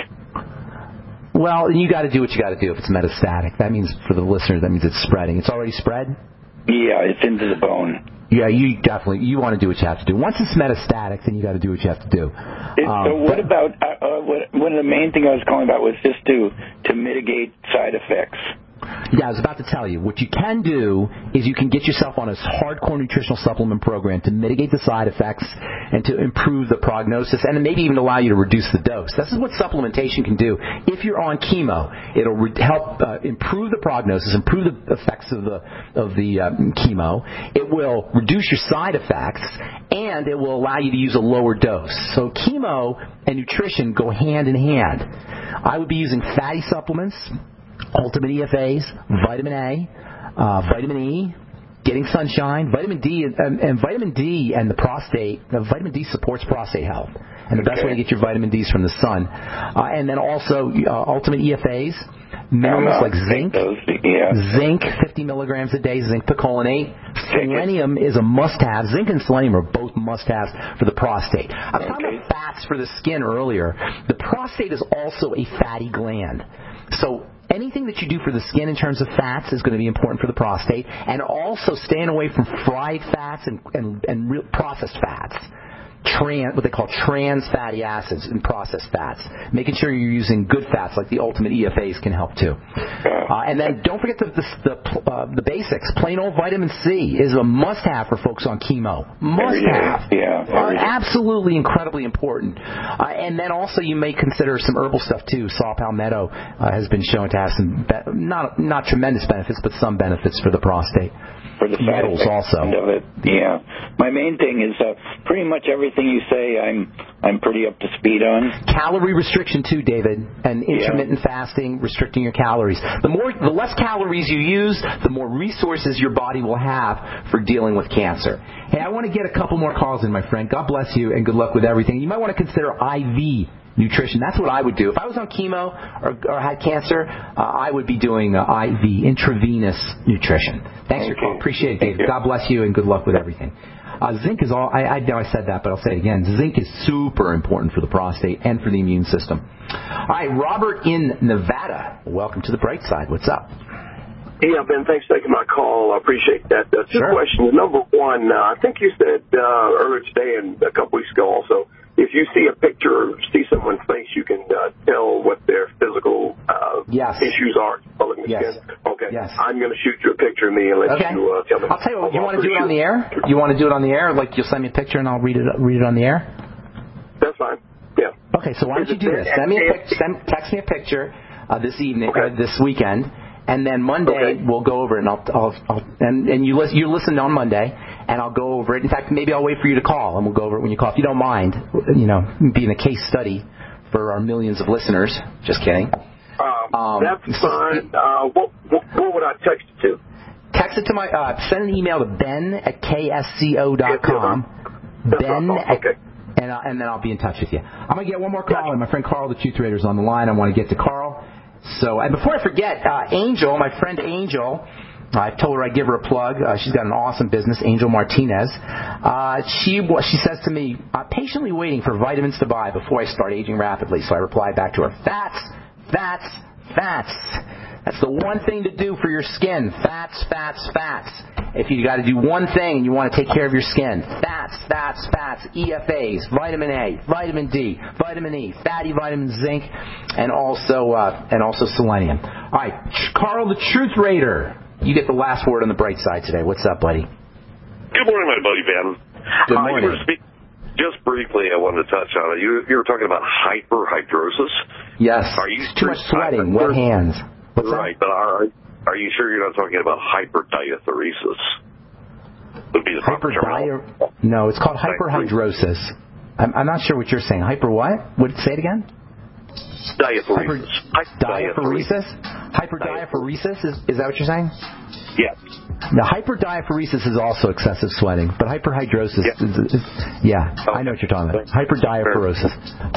Well, you got to do what you got to do if it's metastatic. That means, for the listeners, that means it's spreading. It's already spread? Yeah, it's into the bone. Yeah, you definitely, you want to do what you have to do. Once it's metastatic, then you got to do what you have to do. It, um, so what but, about, uh, uh, what, one of the main things I was calling about was just to, to mitigate side effects. Yeah, I was about to tell you. What you can do is you can get yourself on a hardcore nutritional supplement program to mitigate the side effects and to improve the prognosis and maybe even allow you to reduce the dose. This is what supplementation can do. If you're on chemo, it'll re- help uh, improve the prognosis, improve the effects of the of the um, chemo. It will reduce your side effects, and it will allow you to use a lower dose. So chemo and nutrition go hand in hand. I would be using fatty supplements, Ultimate E F As, vitamin A, uh, vitamin E, getting sunshine, vitamin D, and, and vitamin D and the prostate. Uh, vitamin D supports prostate health, and the okay. best way to get your vitamin D is from the sun. Uh, and then also uh, Ultimate E F As, minerals like zinc, those, yeah. zinc, fifty milligrams a day, zinc picolinate. Selenium is a must-have. Zinc and selenium are both must-haves for the prostate. I was okay. talking about fats for the skin earlier. The prostate is also a fatty gland. So anything that you do for the skin in terms of fats is going to be important for the prostate, and also staying away from fried fats and, and, and real processed fats. Trans, what they call trans fatty acids and processed fats. Making sure you're using good fats like the Ultimate E F As can help too. Uh, and then don't forget the the, the, uh, the basics. Plain old vitamin C is a must-have for folks on chemo. Must-have. Yeah. Uh, absolutely incredibly important. Uh, and then also you may consider some herbal stuff too. Saw palmetto uh, has been shown to have some be- not not tremendous benefits, but some benefits for the prostate. For the metals also. Of it. Yeah. My main thing is uh, pretty much everything you say I'm I'm pretty up to speed on. Calorie restriction too, David, and intermittent yeah. fasting, restricting your calories. The more, the less calories you use, the more resources your body will have for dealing with cancer. Hey, I want to get a couple more calls in, my friend. God bless you, and good luck with everything. You might want to consider I V nutrition. That's what I would do. If I was on chemo or, or had cancer, uh, I would be doing uh, I V, intravenous nutrition. Thanks okay. for your call. Appreciate it, David. God bless you, and good luck with everything. Uh, zinc is all, I, I know I said that, but I'll say it again. Zinc is super important for the prostate and for the immune system. All right, Robert in Nevada. Welcome to the bright side. What's up? Yeah, Ben, thanks for taking my call. I appreciate that. Uh, two sure. questions. Number one, uh, I think you said uh, earlier today and a couple weeks ago also, if you see a picture, see someone's face, you can uh, tell what their physical uh, yes. issues are. Yes. Okay. Yes. I'm going to shoot you a picture of me and let okay. you uh, tell me. I'll tell you what, you want to do it on the air? You want to do it on the air? Like you'll send me a picture and I'll read it read it on the air? That's fine. Yeah. Okay, so why don't you do this? Send me a pic- send, text me a picture uh, this evening, okay. uh, this weekend, and then Monday okay. we'll go over it, and I'll, I'll, I'll and and you listen, you listen on Monday, and I'll go over it. In fact, maybe I'll wait for you to call, and we'll go over it when you call. If you don't mind, you know, being a case study for our millions of listeners. Just kidding. Um, um, that's fine. Uh, what, what what would I text it to? Text it to my. Uh, send an email to Ben at K S C O dot com. Ben at. Okay. And, uh, and then I'll be in touch with you. I'm going to get one more call, and my friend Carl, the Truth Rater, is on the line. I want to get to Carl. So, and before I forget, uh, Angel, my friend Angel, uh, I told her I'd give her a plug. Uh, she's got an awesome business, Angel Martinez. Uh, she she says to me, I'm patiently waiting for vitamins to buy before I start aging rapidly. So I replied back to her, fats, fats, fats. That's the one thing to do for your skin. Fats, fats, fats. If you got to do one thing and you want to take care of your skin, fats, fats, fats, E F As, vitamin A, vitamin D, vitamin E, fatty vitamin zinc, and also uh, and also selenium. All right, Carl, the Truth Rater, you get the last word on the bright side today. What's up, buddy? Good morning, my buddy Ben. Good morning. Uh, you were speak- just briefly, I wanted to touch on it. You, you were talking about hyperhidrosis. Yes. Are you too much sweating, wet hands. What's right, that? but are are you sure you're not talking about hyperdiathyresis? Would be the proper term. No, it's called hyperhidrosis. I'm, I'm not sure what you're saying. Hyper what? Would say it again? Diaphoresis. Diaphoresis? Hyperdiaphoresis? Is, is that what you're saying? Yes. Now, hyperdiaphoresis is also excessive sweating, but hyperhidrosis yeah. is, is, is yeah, oh. I know what you're talking about. Hyperdiaphoresis.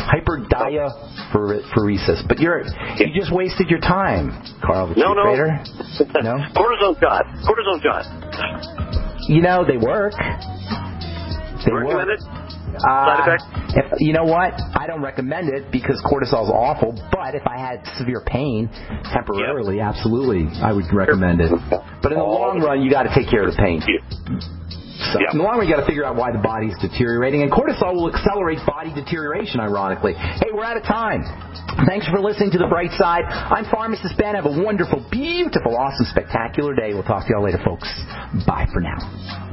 Hyperdiaphoresis. But you're, yeah. you just wasted your time, Carl, the no, no. Trader. No? Cortisone shot. Cortisone shot. You know, they work. They Recommend work. it? Uh, if, you know what? I don't recommend it because cortisol is awful. But if I had severe pain temporarily, yep. absolutely, I would recommend it. But in the long run, you got to take care of the pain. So yep. in the long run, you got to figure out why the body's deteriorating, and cortisol will accelerate body deterioration. Ironically, hey, we're out of time. Thanks for listening to The Bright Side. I'm Pharmacist Ben. Have a wonderful, beautiful, awesome, spectacular day. We'll talk to y'all later, folks. Bye for now.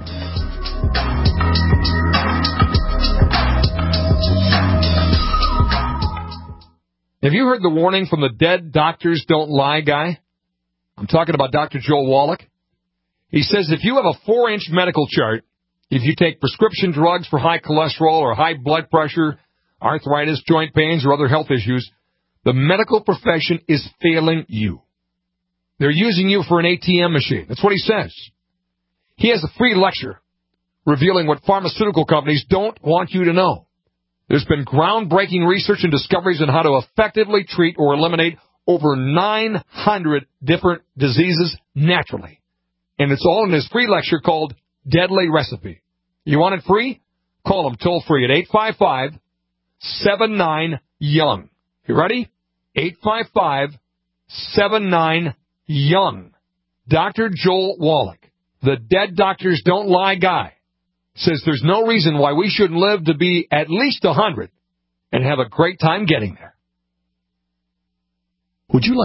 Have you heard the warning from the Dead Doctors Don't Lie guy? I'm talking about Doctor Joel Wallach. He says if you have a four-inch medical chart, if you take prescription drugs for high cholesterol or high blood pressure, arthritis, joint pains, or other health issues, the medical profession is failing you. They're using you for an A T M machine. That's what he says. He has a free lecture revealing what pharmaceutical companies don't want you to know. There's been groundbreaking research and discoveries on how to effectively treat or eliminate over nine hundred different diseases naturally. And it's all in his free lecture called Deadly Recipe. You want it free? Call him toll free at eight five five, seven nine, young. You ready? eight five five, seven nine, young. Doctor Joel Wallach, the Dead Doctors Don't Lie guy, says there's no reason why we shouldn't live to be at least one hundred and have a great time getting there. Would you like